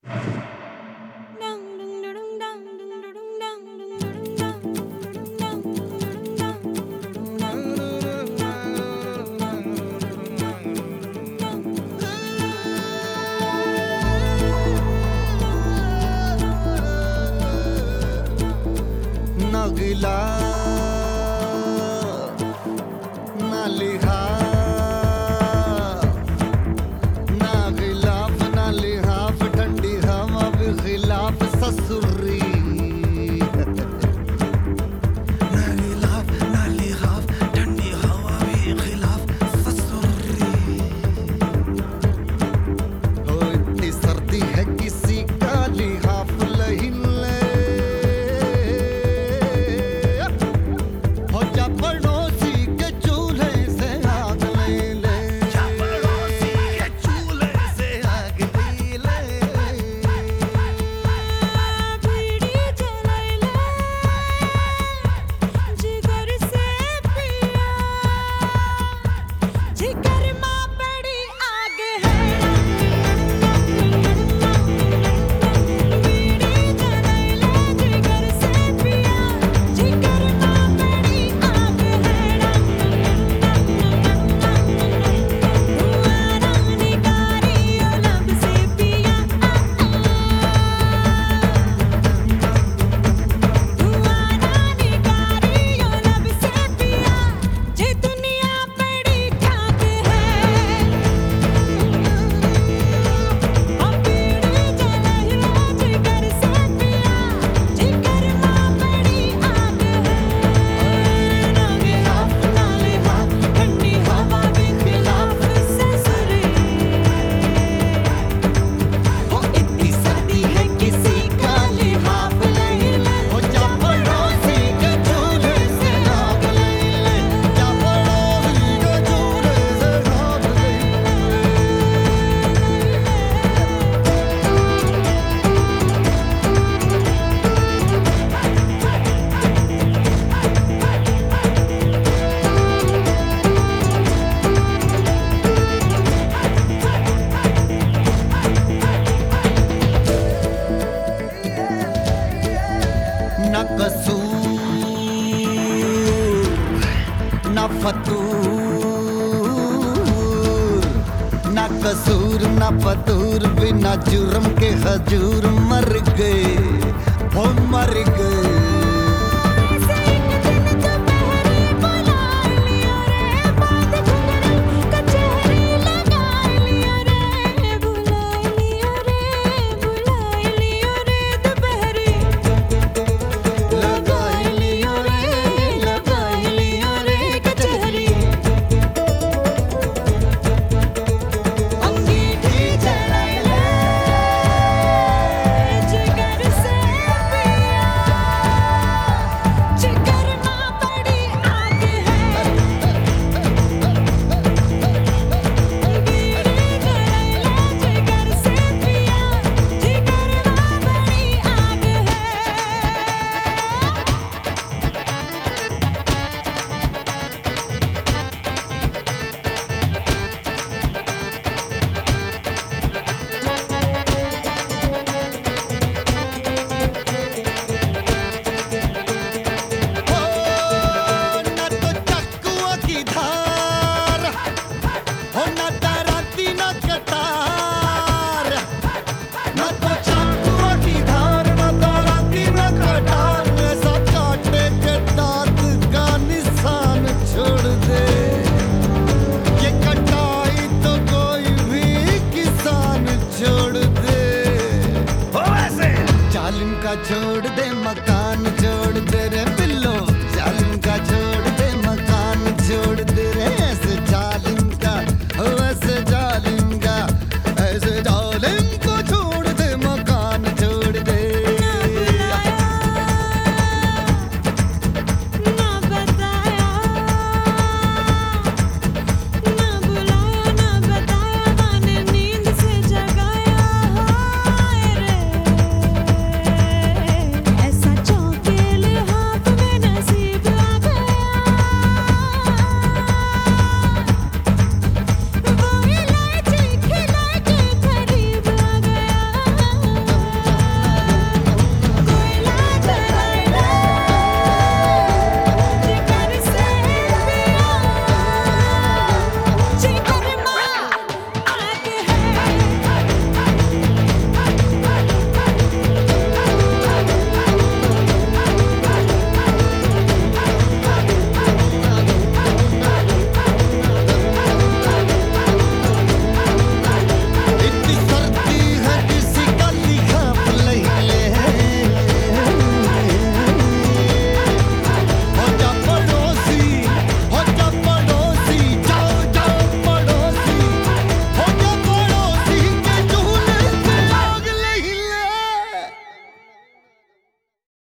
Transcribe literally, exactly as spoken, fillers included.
ना गिला ना लिहा, ना गिलाफ ना लिहाफ, ठंडी हवा भी खिलाफ ससुरी। ना गिलाफ ना लिहाफ, ठंडी हवा भी खिलाफ ससुरी। हो इतनी सर्दी है किसी का लिहाफ लही ले, हो जा पड़ोसी के चूल्हे से आग ले ले, जा पड़ोसी के चूल्हे से आग ले ले। बीड़ी जलाई ले जिगर से पिया, जिगर मां बड़ी आग है। बीड़ी जलाई ले जिगर से पिया, जिगर मां बड़ी आग है। दुआरा निकारी ओ लब से पिया, दुआरा निकारी ओ लब से पिया, जे दुनिया बड़ी खाक है। ओ बीड़ी जलाई ले जिगर से पिया, जिगर मां बड़ी आग है। ना गिलाफ ना लिहाफ, ठंडी हवा भी खिलाफ ससुरी। हो इतनी सर्दी है किसी का लिहाफ लही ले, हो जा पड़ोसी के चूल्हे से आग ले ले, जा पड़ोसी के चूल्हे से आग ले ले। ना कसूर ना फतूर, ना कसूर ना फतूर, बिना जुर्म के हजूर मर गए, हो मर गए। ऐसे एक दिन दोपहरी बुला लिया रे, बात घुंघरू कचहरी लगा लिया रे, बुला लिया रे, बुला लिया रे दोपहरी, लगा लिया रे, लगा लिया रे कचहरी। अंगीठी जलाई ले जिगर से पिया, जिगर मां बड़ी आग है। बीड़ी जलाई ले जिगर से पिया, जिगर मां बड़ी आग है। हो ना तो चक्कुआ की धार, हो ना दराती ना कटार, ना तो चक्कुआ की धार, ना दराती ना कटार, ऐसा काटे के दांत का निशान छोड़ दे। ये कटाई तो कोई भी किसान छोड़ दे, हो वैसे जालिम का छोड़ दे